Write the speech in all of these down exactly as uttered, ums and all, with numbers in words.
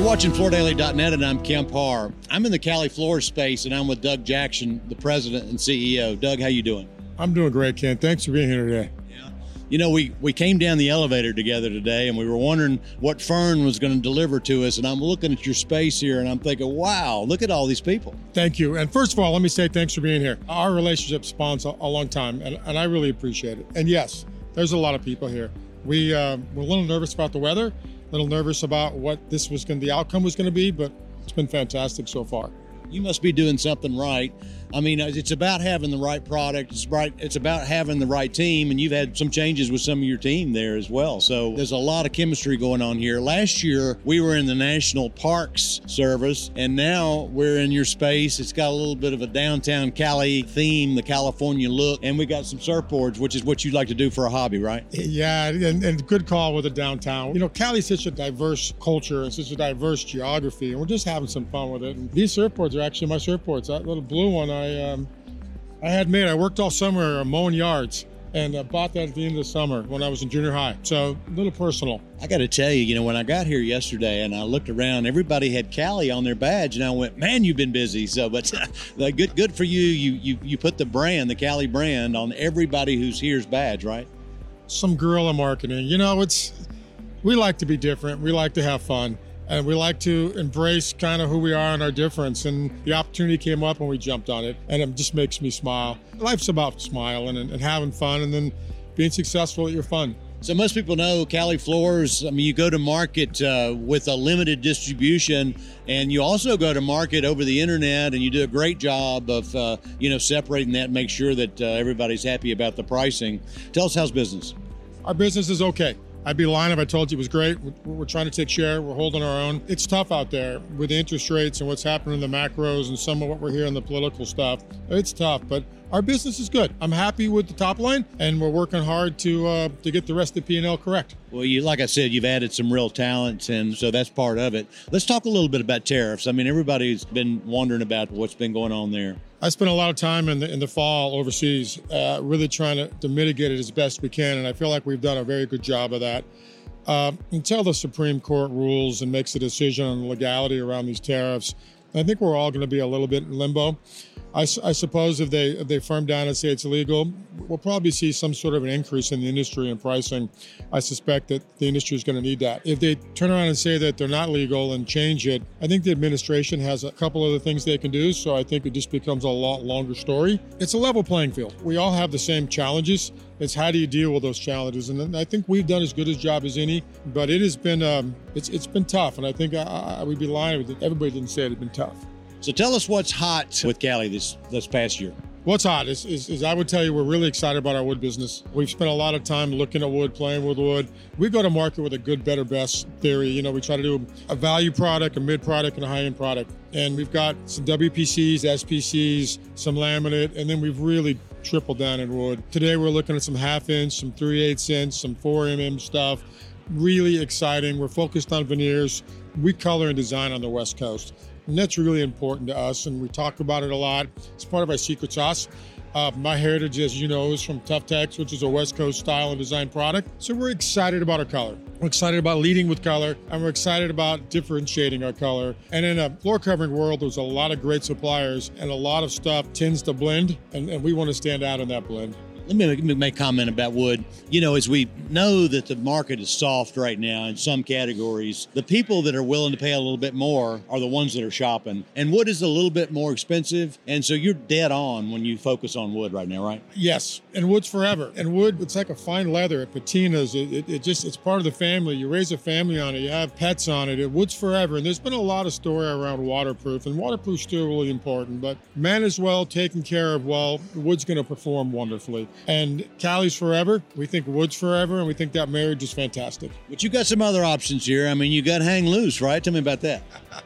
You're watching Floor Daily dot net, and I'm Kemp Harr. I'm in the Cali Floor space, and I'm with Doug Jackson, the president and C E O. Doug, how you doing? I'm doing great, Ken. Thanks for being here today. Yeah. You know, we, we came down the elevator together today, and we were wondering what Fern was going to deliver to us, and I'm looking at your space here, and I'm thinking, wow, look at all these people. Thank you. And first of all, let me say thanks for being here. Our relationship spans a, a long time, and, and I really appreciate it. And yes, there's a lot of people here. We, uh, we're a little nervous about the weather, a little nervous about what this was going, the outcome was going to be, but it's been fantastic so far. You must be doing something right. I mean, it's about having the right product. It's right. It's about having the right team, and you've had some changes with some of your team there as well. So there's a lot of chemistry going on here. Last year, we were in the National Parks Service, and now we're in your space. It's got a little bit of a downtown Cali theme, the California look, and we got some surfboards, which is what you like to do for a hobby, right? Yeah, and, and good call with the downtown. You know, Cali's such a diverse culture and such a diverse geography, and we're just having some fun with it. And these surfboards are actually my surfboards. That little blue one, I um, I had made. I worked all summer mowing yards, and I bought that at the end of the summer when I was in junior high. So a little personal. I got to tell you, you know, when I got here yesterday and I looked around, everybody had Cali on their badge, and I went, man, you've been busy. So, but good, good for you. You, you, you put the brand, the Cali brand, on everybody who's here's badge, right? Some guerrilla marketing. You know, it's we like to be different. We like to have fun. And we like to embrace kind of who we are and our difference. And the opportunity came up and we jumped on it. And it just makes me smile. Life's about smiling and, and having fun and then being successful at your fun. So most people know Cali Floors. I mean, you go to market uh, with a limited distribution, and you also go to market over the internet, and you do a great job of, uh, you know, separating that and make sure that uh, everybody's happy about the pricing. Tell us how's business. Our business is okay. I'd be lying if I told you it was great. We're trying to take share. We're holding our own. It's tough out there with the interest rates and what's happening in the macros and some of what we're hearing in the political stuff. It's tough, but our business is good. I'm happy with the top line, and we're working hard to uh, to get the rest of the P and L correct. Well, you, like I said, you've added some real talent, and so that's part of it. Let's talk a little bit about tariffs. I mean, everybody's been wondering about what's been going on there. I spent a lot of time in the in the fall overseas, uh, really trying to, to mitigate it as best we can, and I feel like we've done a very good job of that. Uh, until the Supreme Court rules and makes a decision on the legality around these tariffs, I think we're all going to be a little bit in limbo. I, I suppose if they if they firm down and say it's illegal, we'll probably see some sort of an increase in the industry and pricing. I suspect that the industry is going to need that. If they turn around and say that they're not legal and change it, I think the administration has a couple other things they can do, so I think it just becomes a lot longer story. It's a level playing field. We all have the same challenges. It's how do you deal with those challenges, and I think we've done as good a job as any. But it has been um, it's it's been tough, and I think I, I, we'd be lying if everybody didn't say it had been tough. So tell us what's hot with Cali this this past year. What's hot is, is, is I would tell you we're really excited about our wood business. We've spent a lot of time looking at wood, playing with wood. We go to market with a good, better, best theory. You know, we try to do a value product, a mid product, and a high-end product. And we've got some W P Cs, S P Cs, some laminate, and then we've really tripled down in wood. Today we're looking at some half-inch, some three-eighths inch, some four millimeter stuff. Really exciting. We're focused on veneers. We color and design on the West Coast. And that's really important to us, and we talk about it a lot. It's part of our secret sauce. Uh, my heritage, as you know, is from Tough Tex, which is a West Coast style and design product. So we're excited about our color. We're excited about leading with color, and we're excited about differentiating our color. And in a floor covering world, there's a lot of great suppliers, and a lot of stuff tends to blend, and, and we want to stand out in that blend. Let me, let me make a comment about wood. You know, as we know that the market is soft right now in some categories, the people that are willing to pay a little bit more are the ones that are shopping. And wood is a little bit more expensive, and so you're dead on when you focus on wood right now, right? Yes, and wood's forever. And wood, it's like a fine leather. It patinas. It, it, it just, it's part of the family. You raise a family on it. You have pets on it. It wood's forever. And there's been a lot of story around waterproof, and waterproof's still really important. But managed well, taken care of well, wood's going to perform wonderfully. And Cali's forever. We think wood's forever, and we think that marriage is fantastic. But you got some other options here. I mean, you got Hang Loose, right? Tell me about that.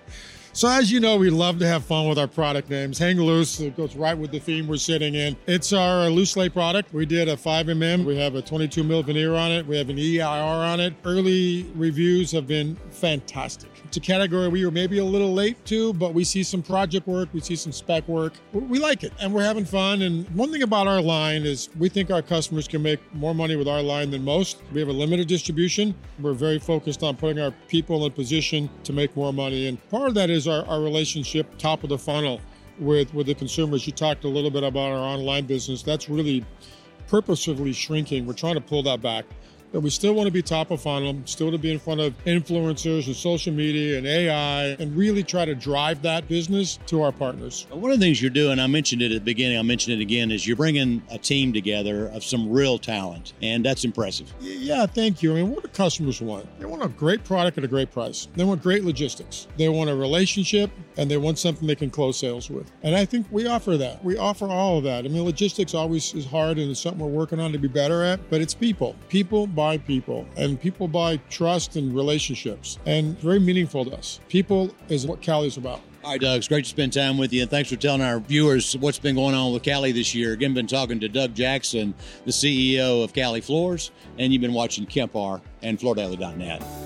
So as you know, we love to have fun with our product names. Hang Loose, it goes right with the theme we're sitting in. It's our loose lay product. We did a five millimeter. We have a twenty-two mil veneer on it. We have an E I R on it. Early reviews have been fantastic. It's a category we were maybe a little late to, but we see some project work, we see some spec work. We like it, and we're having fun. And one thing about our line is we think our customers can make more money with our line than most. We have a limited distribution. We're very focused on putting our people in position to make more money. And part of that is our, our relationship, top of the funnel, with, with the consumers. You talked a little bit about our online business. That's really purposefully shrinking. We're trying to pull that back. But we still want to be top of funnel, still to be in front of influencers and social media and A I, and really try to drive that business to our partners. One of the things you're doing, I mentioned it at the beginning, I'll mention it again, is you're bringing a team together of some real talent, and that's impressive. Yeah, thank you. I mean, what do customers want? They want a great product at a great price. They want great logistics. They want a relationship, and they want something they can close sales with. And I think we offer that. We offer all of that. I mean, logistics always is hard, and it's something we're working on to be better at, but it's people. People buy people, and people buy trust and relationships, and it's very meaningful to us. People is what Cali's about. All right, Doug, it's great to spend time with you, and thanks for telling our viewers what's been going on with Cali this year. Again, been talking to Doug Jackson, the C E O of Cali Floors, and you've been watching Kemp R and Florida Daily dot net.